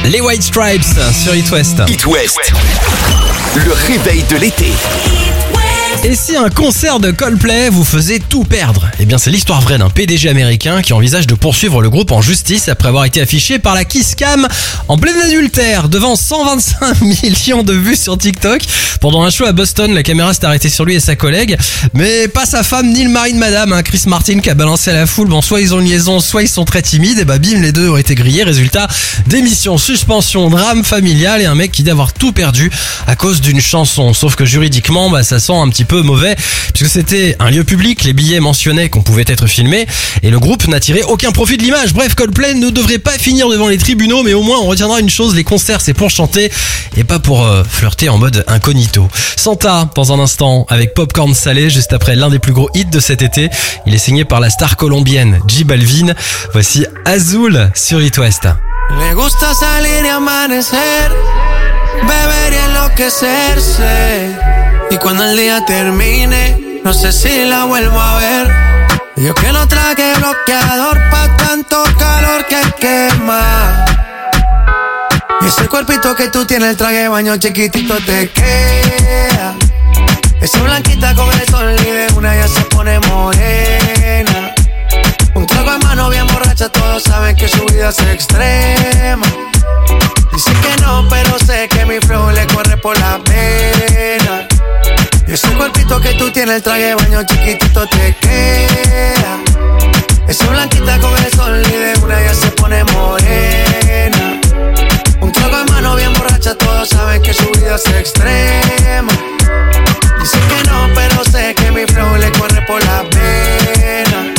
Speaker 8: Les White Stripes sur It West.
Speaker 5: It West. Le réveil de l'été.
Speaker 8: Et si un concert de Coldplay vous faisait tout perdre ? Eh bien, c'est l'histoire vraie d'un PDG américain qui envisage de poursuivre le groupe en justice après avoir été affiché par la Kiss Cam en plein adultère devant 125 millions de vues sur TikTok. Pendant un show à Boston, la caméra s'est arrêtée sur lui et sa collègue, mais pas sa femme ni le mari de madame, Chris Martin, qui a balancé à la foule. Bon, soit ils ont une liaison, soit ils sont très timides, et bah bim, les deux ont été grillés. Résultat, démission, suspension, drame familial et un mec qui dit avoir tout perdu à cause d'une chanson. Sauf que juridiquement, bah ça sent un petit peu mauvais, puisque c'était un lieu public, les billets mentionnaient qu'on pouvait être filmé, et le groupe n'a tiré aucun profit de l'image. Bref, Coldplay ne devrait pas finir devant les tribunaux, mais au moins on retiendra une chose, les concerts c'est pour chanter, et pas pour flirter en mode incognito. Santa, dans un instant, avec Popcorn Salé, juste après l'un des plus gros hits de cet été. Il est signé par la star colombienne J Balvin. Voici Azul sur It West.
Speaker 11: Le gusta salir y amanecer, beber y enloquecerse. Y cuando el día termine, no sé si la vuelvo a ver. Yo que no traje bloqueador pa' tanto calor que quema. Y ese cuerpito que tú tienes, el traje de baño chiquitito te queda. Esa blanquita con el sol y de una ya se pone morena. Un trago en mano bien borracha, todos saben que su vida es extrema. Dice que no, pero sé que mi flow le corre por la pena. Y ese cuerpito que tú tienes, el traje de baño chiquitito te queda. Esa blanquita con el sol y de una ya se pone morena. Un trago en mano bien borracha, todos saben que su vida es extrema. Dice que no, pero sé que mi flow le corre por la pena.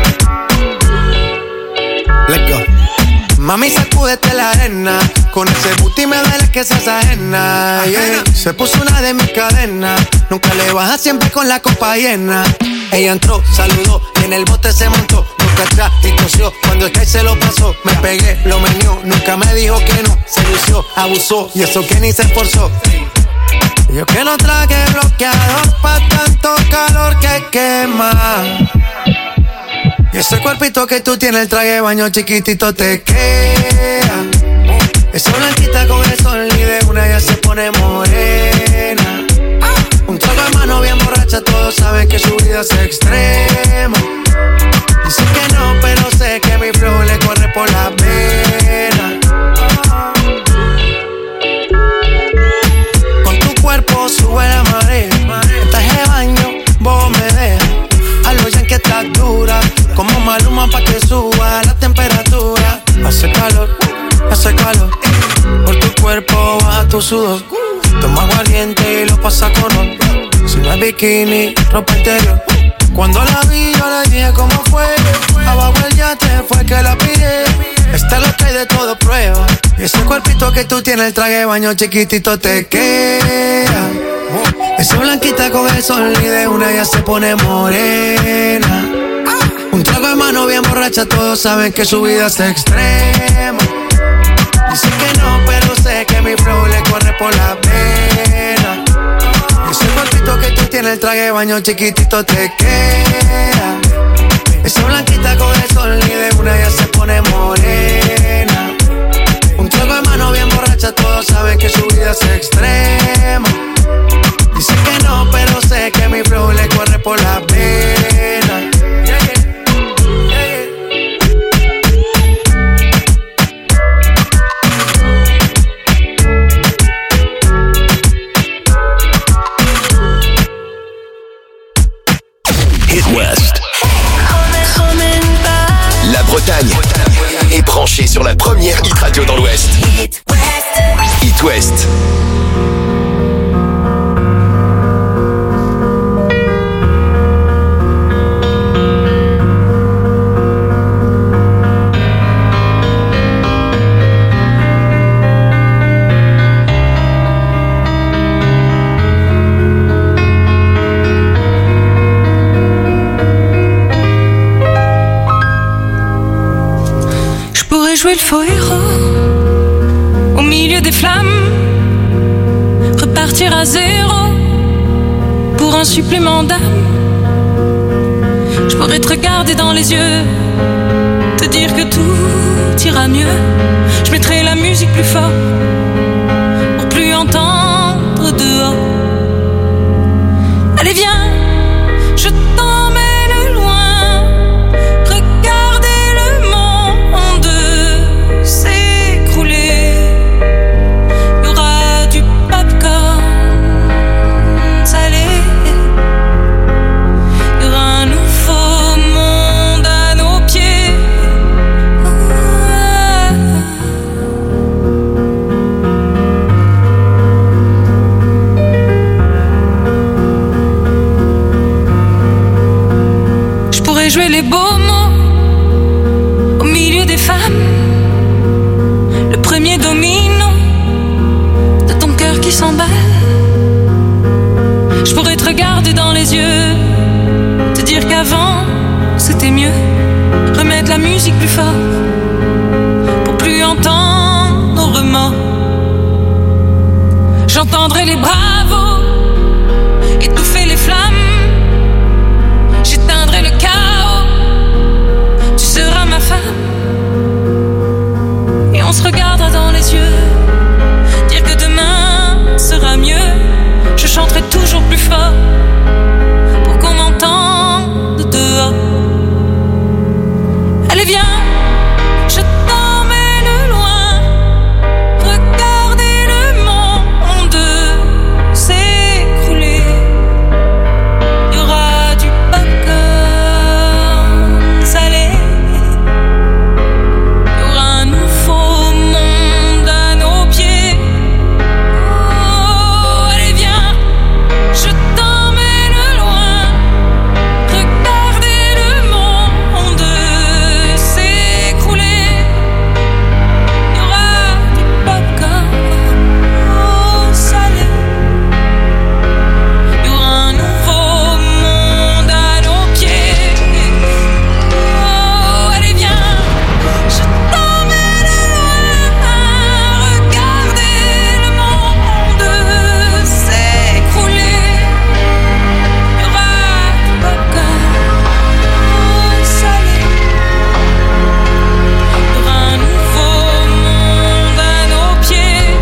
Speaker 11: Let's go. Mami, sacúdete la arena. Con ese booty me duele que seas ajena, yeah. Se puso una de mis cadenas. Nunca le baja, siempre con la copa llena. Ella entró, saludó y en el bote se montó. Nunca atrás y tosió, cuando el que se lo pasó. Me pegué, lo meneó, nunca me dijo que no. Se lució, abusó y eso que ni se esforzó. Yo que no traje bloqueador pa' tanto calor que quema. Y ese cuerpito que tú tienes, el traje de baño chiquitito te queda. Esa blanquita con el sol y de una ya se pone morena. Un trago de mano bien borracha, todos saben que su vida es extrema. Dice que no, pero sé que mi flow le corre por la pena. Con tu cuerpo sube la marea. En traje de baño, vos me dejas. A lo ya que estás dura, como Maluma pa' que suba la temperatura. Hace calor, por tu cuerpo baja tu sudor. Toma aguardiente y lo pasa con oro. Si no es bikini, ropa interior. Cuando la vi yo le dije cómo fue. Abajo el yate fue que la pide. Está lo que hay de todo prueba. Y ese cuerpito que tú tienes, el traje de baño chiquitito te queda. Esa blanquita con el sol y de una ya se pone morena. Un trago de mano bien borracha, todos saben que su vida es extrema. Dice que no, pero sé que mi flow le corre por la pena. Y ese cuerpito que tú tienes, el traje de baño chiquitito te queda. Esa blanquita con el sol y de una ya se pone morena. Un trago de mano bien borracha, todos saben que su vida es extrema. Dice que no, pero sé que mi flow le corre por la pena.
Speaker 5: It West. La Bretagne est branchée sur la première hit radio dans l'Ouest. It West.
Speaker 1: Jouer le faux héros au milieu des flammes, repartir à zéro pour un supplément d'âme. Je pourrais te regarder dans les yeux, te dire que tout tout ira mieux. Je mettrai la musique plus fort pour plus entendre dehors. Allez viens, je t'emmène loin. Regardez le monde s'écrouler. Il y aura du popcorn salé. Il y aura un nouveau monde à nos pieds. Je pourrais jouer les beaux mots au milieu des femmes. Le premier domino de ton cœur qui s'emballe. Je pourrais te regarder dans les yeux, te dire qu'avant c'était mieux. Remettre la musique plus fort pour plus entendre nos remords. J'entendrai les bravos étouffer les flammes. J'éteindrai le chaos. Tu seras ma femme. Et on se regardera dans les yeux, dire que demain sera mieux. Je chanterai toujours plus fort pour qu'on m'entende dehors. Allez viens, je t'emmène loin. Regardez le monde s'écrouler. Il y aura du popcorn salé. Il y aura un nouveau monde à nos pieds. Oh, allez viens, je t'emmène loin. Regardez le monde s'écrouler. Il y aura du popcorn salé. Il y aura un nouveau monde à nos pieds. Oh, allez viens, je t'emmène loin. Regardez le monde s'écrouler. Il y aura du popcorn salé. Il y aura un nouveau monde à nos pieds.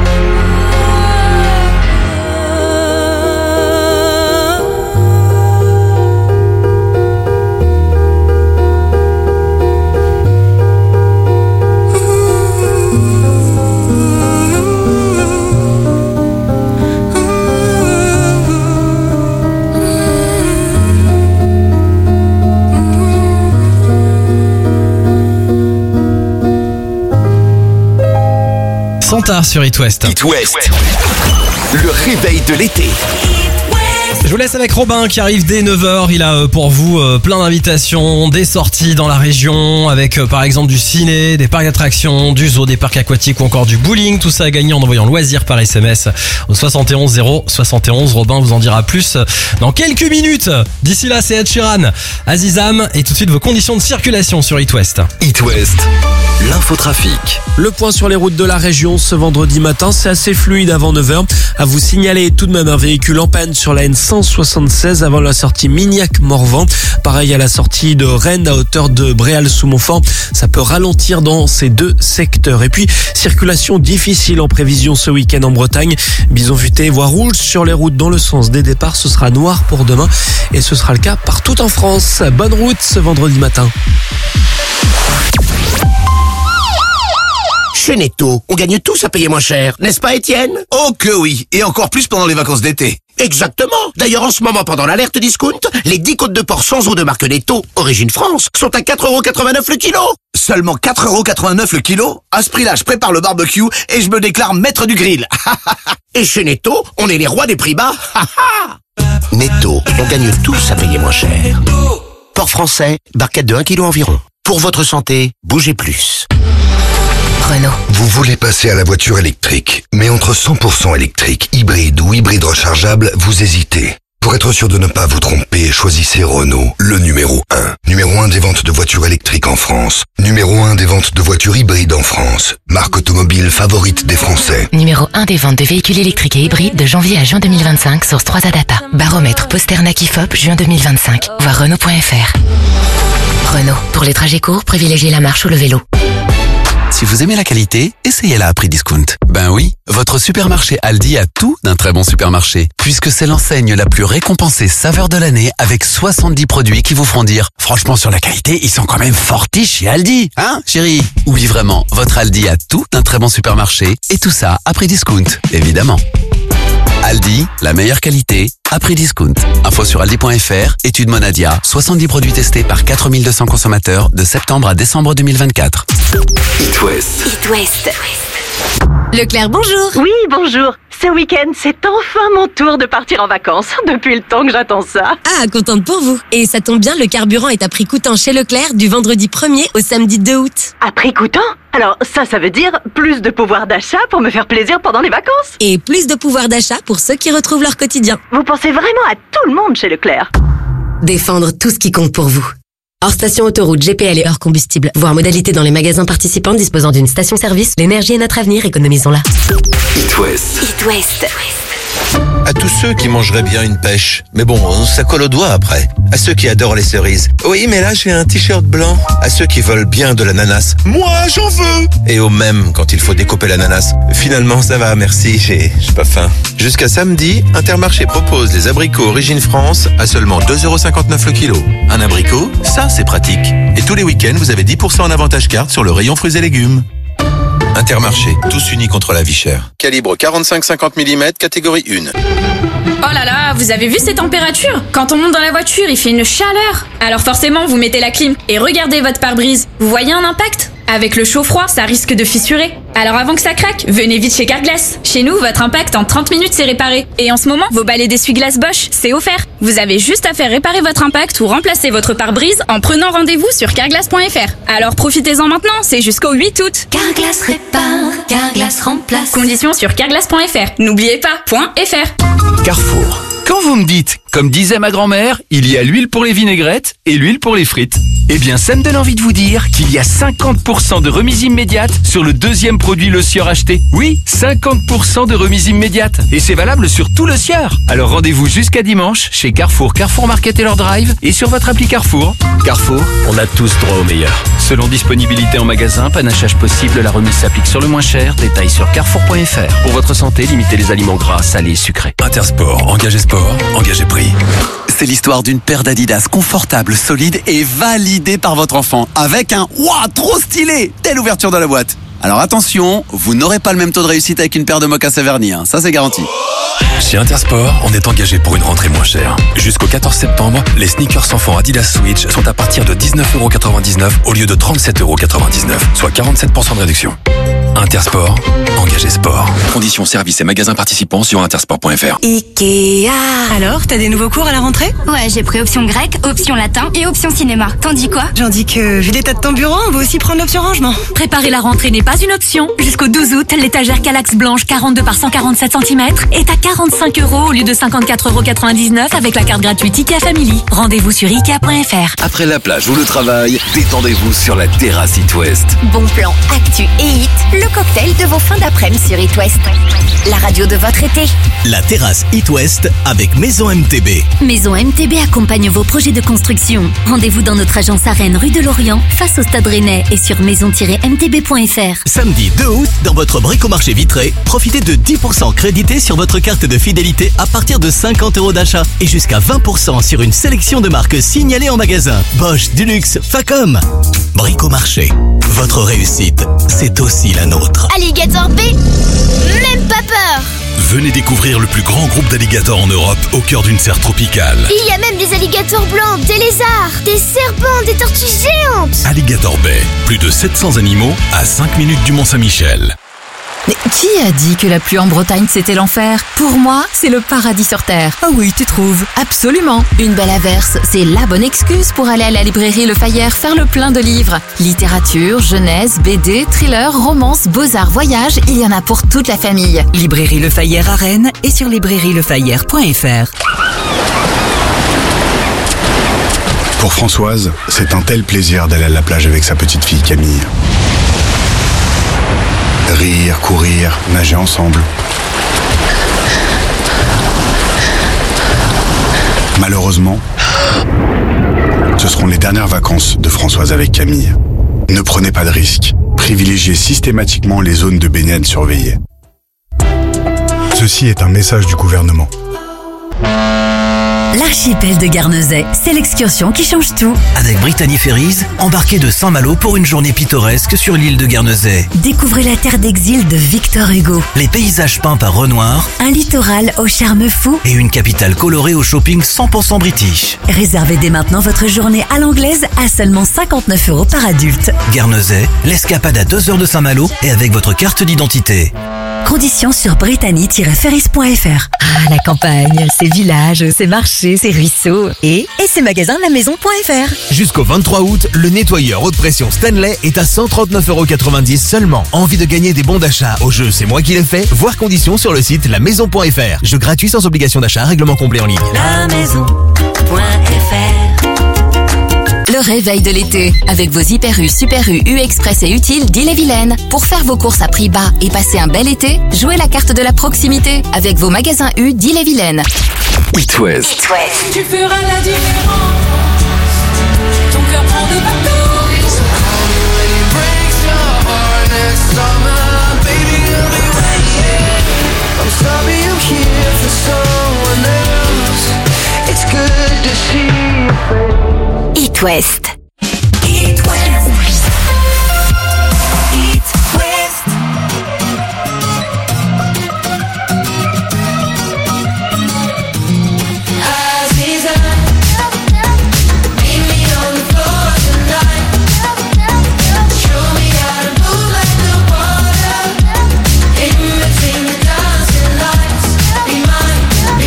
Speaker 8: Santard sur It West.
Speaker 5: It West. Le réveil de l'été.
Speaker 8: Je vous laisse avec Robin qui arrive dès 9h. Il a pour vous plein d'invitations, des sorties dans la région avec par exemple du ciné, des parcs d'attractions, du zoo, des parcs aquatiques ou encore du bowling. Tout ça à gagner en envoyant loisir par SMS au 71 0 71. Robin vous en dira plus dans quelques minutes. D'ici là, c'est Ed Sheeran, Azizam et tout de suite vos conditions de circulation sur It West.
Speaker 5: It West. L'infotrafic.
Speaker 4: Le point sur les routes de la région ce vendredi matin, c'est assez fluide avant 9h. À vous signaler tout de même un véhicule en panne sur la N176 avant la sortie Mignac-Morvan. Pareil à la sortie de Rennes à hauteur de Bréal-sous-Montfort. Ça peut ralentir dans ces deux secteurs. Et puis, circulation difficile en prévision ce week-end en Bretagne. Bison futé, voie rouge sur les routes dans le sens des départs. Ce sera noir pour demain et ce sera le cas partout en France. Bonne route ce vendredi matin.
Speaker 22: Chez Netto, on gagne tous à payer moins cher, n'est-ce pas Étienne? Oh que oui, et encore plus pendant les vacances d'été. Exactement. D'ailleurs, en ce moment, pendant l'alerte discount, les 10 côtes de porc sans eau de marque Netto, origine France, sont à 4,89€ le kilo.
Speaker 2: Seulement 4,89€ le kilo? À ce prix-là, je prépare le barbecue et je me déclare maître du grill.
Speaker 22: Et chez Netto, on est les rois des prix bas. Netto, on gagne tous à payer moins cher. Porc français, barquette de 1 kg environ. Pour votre santé, bougez plus.
Speaker 12: Renault.
Speaker 13: Vous voulez passer à la voiture électrique, mais entre 100% électrique, hybride ou hybride rechargeable, vous hésitez. Pour être sûr de ne pas vous tromper, choisissez Renault, le numéro 1. Numéro 1 des ventes de voitures électriques en France. Numéro 1 des ventes de voitures hybrides en France. Marque automobile favorite des Français.
Speaker 12: Numéro 1 des ventes de véhicules électriques et hybrides de janvier à juin 2025, source 3A Data. Baromètre Posternak IFOP, juin 2025. Voir Renault.fr. Renault. Pour les trajets courts, privilégiez la marche ou le vélo.
Speaker 3: Si vous aimez la qualité, essayez-la à prix discount. Ben oui, votre supermarché Aldi a tout d'un très bon supermarché, puisque c'est l'enseigne la plus récompensée saveur de l'année avec 70 produits qui vous feront dire « Franchement, sur la qualité, ils sont quand même fortiches chez Aldi, hein, chérie ?» Oui, vraiment, votre Aldi a tout d'un très bon supermarché, et tout ça à prix discount, évidemment. Aldi, la meilleure qualité, à prix discount. Info sur aldi.fr, étude Monadia, 70 produits testés par 4200 consommateurs de septembre à décembre 2024.
Speaker 5: It West.
Speaker 14: It West.
Speaker 16: Leclerc, bonjour.
Speaker 14: Oui, bonjour. Ce week-end, c'est enfin mon tour de partir en vacances. Depuis le temps que j'attends ça.
Speaker 16: Ah, contente pour vous. Et ça tombe bien, le carburant est à prix coûtant chez Leclerc du vendredi 1er au samedi 2 août.
Speaker 14: À prix coûtant ? Alors ça veut dire plus de pouvoir d'achat pour me faire plaisir pendant les vacances.
Speaker 16: Et plus de pouvoir d'achat pour ceux qui retrouvent leur quotidien.
Speaker 14: Vous pensez vraiment à tout le monde chez Leclerc.
Speaker 16: Défendre tout ce qui compte pour vous. Hors station autoroute, GPL et hors combustible. Voir modalité dans les magasins participants disposant d'une station-service. L'énergie est notre avenir, économisons-la.
Speaker 5: It West.
Speaker 14: It West.
Speaker 18: À tous ceux qui mangeraient bien une pêche. Mais bon, ça colle aux doigts après. À ceux qui adorent les cerises. Oui, mais là, j'ai un t-shirt blanc. À ceux qui veulent bien de l'ananas. Moi, j'en veux. Et aux mêmes quand il faut découper l'ananas. Finalement, ça va, merci, j'ai pas faim. Jusqu'à samedi, Intermarché propose les abricots Origine France à seulement 2,59€ le kilo. Un abricot, ça, c'est pratique. Et tous les week-ends, vous avez 10% en avantage carte sur le rayon fruits et légumes. Intermarché, tous unis contre la vie chère. Calibre 45-50 mm, catégorie 1.
Speaker 24: Oh là là, vous avez vu ces températures ? Quand on monte dans la voiture, il fait une chaleur. Alors forcément, vous mettez la clim et regardez votre pare-brise. Vous voyez un impact ? Avec le chaud-froid, ça risque de fissurer. Alors avant que ça craque, venez vite chez Carglass. Chez nous, votre impact en 30 minutes c'est réparé. Et en ce moment, vos balais d'essuie-glace Bosch, c'est offert. Vous avez juste à faire réparer votre impact ou remplacer votre pare-brise en prenant rendez-vous sur carglass.fr. Alors profitez-en maintenant, c'est jusqu'au 8 août.
Speaker 23: Carglass répare, Carglass remplace.
Speaker 24: Conditions sur carglass.fr. N'oubliez pas, .fr.
Speaker 17: Carrefour. Quand vous me dites, comme disait ma grand-mère, il y a l'huile pour les vinaigrettes et l'huile pour les frites. Eh bien, ça me donne envie de vous dire qu'il y a 50% de remise immédiate sur le deuxième produit Le Sieur acheté. Oui, 50% de remise immédiate. Et c'est valable sur tout Le Sieur. Alors rendez-vous jusqu'à dimanche chez Carrefour, Carrefour Market et leur drive et sur votre appli Carrefour. Carrefour, on a tous droit au meilleur. Selon disponibilité en magasin, panachage possible, la remise s'applique sur le moins cher. Détails sur carrefour.fr. Pour votre santé, limitez les aliments gras, salés, sucrés. Intersport, engagez sport, engagez prix.
Speaker 3: C'est l'histoire d'une paire d'Adidas confortable, solide et validée par votre enfant. Avec un « Ouah, trop stylé !» telle ouverture de la boîte. Alors attention, vous n'aurez pas le même taux de réussite avec une paire de mocassins vernis, hein. Ça c'est garanti.
Speaker 17: Chez Intersport, on est engagé pour une rentrée moins chère. Jusqu'au 14 septembre, les sneakers enfants Adidas Switch sont à partir de 19,99€ au lieu de 37,99€, soit 47% de réduction. Intersport, engagé sport. Conditions, services et magasins participants sur intersport.fr.
Speaker 16: Ikea. Alors, t'as des nouveaux cours à la rentrée ?
Speaker 23: Ouais, j'ai pris option grec, option latin et option cinéma. T'en dis quoi ?
Speaker 16: J'en dis que, vu l'état de ton bureau, on va aussi prendre l'option rangement.
Speaker 23: Préparer la rentrée n'est pas une option. Jusqu'au 12 août, l'étagère Calax blanche 42 par 147 cm est à 45€ au lieu de 54,99€ avec la carte gratuite Ikea Family. Rendez-vous sur Ikea.fr.
Speaker 5: Après la plage ou le travail, détendez-vous sur la terrasse It West.
Speaker 23: Bon plan, actu et hit, le cocktail de vos fins d'après-midi sur It West. La radio de votre été.
Speaker 3: La terrasse It West avec Maison MTB.
Speaker 23: Maison MTB accompagne vos projets de construction. Rendez-vous dans notre agence à Rennes, rue de Lorient, face au Stade Rennais et sur maison-mtb.fr.
Speaker 3: Samedi 2 août, dans votre bricomarché vitré, profitez de 10% crédité sur votre carte de fidélité à partir de 50€ d'achat et jusqu'à 20% sur une sélection de marques signalées en magasin. Bosch, Dulux, Facom. Bricomarché. Votre réussite, c'est aussi la nôtre.
Speaker 25: Alligator B, même pas peur.
Speaker 17: Venez découvrir le plus grand groupe d'alligators en Europe au cœur d'une serre tropicale.
Speaker 25: Il y a même des alligators blancs, des lézards, des serpents, des tortues géantes.
Speaker 17: Alligator Bay, plus de 700 animaux à 5 minutes du Mont-Saint-Michel.
Speaker 23: Mais qui a dit que la pluie en Bretagne c'était l'enfer ? Pour moi, c'est le paradis sur terre. Ah oui, tu trouves ? Absolument. Une belle averse, c'est la bonne excuse pour aller à la librairie Le Fayère faire le plein de livres. Littérature, jeunesse, BD, thriller, romance, beaux-arts, voyage, il y en a pour toute la famille.
Speaker 26: Librairie Le Fayère à Rennes et sur librairielefayère.fr.
Speaker 27: Pour Françoise, c'est un tel plaisir d'aller à la plage avec sa petite fille Camille. Rire, courir, nager ensemble. Malheureusement, ce seront les dernières vacances de Françoise avec Camille. Ne prenez pas de risques. Privilégiez systématiquement les zones de baignade surveillées. Ceci est un message du gouvernement.
Speaker 26: L'archipel de Guernesey, c'est l'excursion qui change tout.
Speaker 6: Avec Brittany Ferries, embarquez de Saint-Malo pour une journée pittoresque sur l'île de Guernesey.
Speaker 26: Découvrez la terre d'exil de Victor Hugo.
Speaker 6: Les paysages peints par Renoir.
Speaker 26: Un littoral au charme fou.
Speaker 6: Et une capitale colorée au shopping 100% british.
Speaker 26: Réservez dès maintenant votre journée à l'anglaise à seulement 59 € par adulte.
Speaker 6: Guernesey, l'escapade à 2 heures de Saint-Malo et avec votre carte d'identité.
Speaker 26: Conditions sur brittany-ferries.fr. Ah, la campagne, ses villages, ses marchés, ses ruisseaux et ses magasins de la maison.fr.
Speaker 9: Jusqu'au 23 août, le nettoyeur haute pression Stanley est à 139,90 € seulement. Envie de gagner des bons d'achat au jeu C'est moi qui l'ai fait? Voir conditions sur le site lamaison.fr. Jeu gratuit sans obligation d'achat, règlement complet en ligne.
Speaker 23: La maison.fr. Le réveil de l'été, avec vos Hyper U, Super U, U Express et Utile d'Ille-et-Vilaine. Pour faire vos courses à prix bas et passer un bel été, jouez la carte de la proximité avec vos magasins U d'Ille-et-Vilaine.
Speaker 17: It West.
Speaker 1: Tu feras la différence. Ton cœur prend de vacances.
Speaker 11: I'm sorry I'm here for someone else. It's good to see you.
Speaker 23: It West.
Speaker 11: It West. It West. Aziza, meet me on the floor tonight. Show me how to move like the water. In between the dancing lights. Be mine,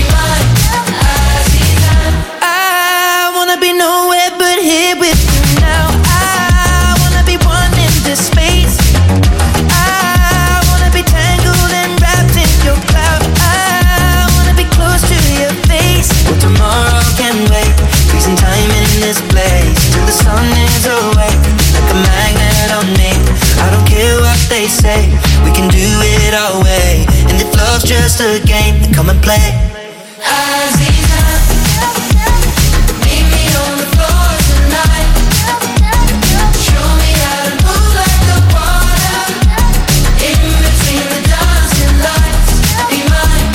Speaker 11: Aziza. I wanna be nowhere but here with you now. I wanna be one in this space. I wanna be tangled and wrapped in your cloud. I wanna be close to your face. Well, tomorrow can wait. Freezing time in this place till the sun is away. Like a magnet on me. I don't care what they say. We can do it our way. And if love's just a game, then come and play. Aziza, meet me on the floor tonight. Show me how to move like the water. In between the dancing lights. Be mine,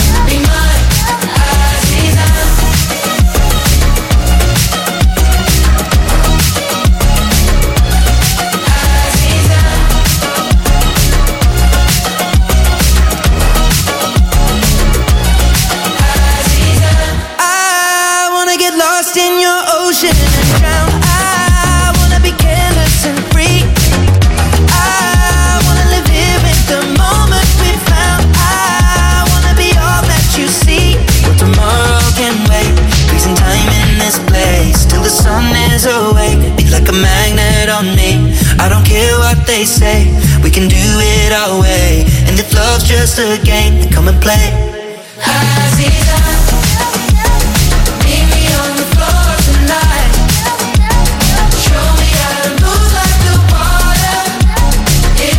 Speaker 11: Aziza. I wanna get lost in your ocean and drown. I wanna be careless and free. I wanna live here in the moment we found. I wanna be all that you see. Well, tomorrow can wait. Freezing time in this place till the sun is awake. Be like a magnet on me. I don't care what they say. We can do it our way. And if love's just a game, then come and play. Aziza.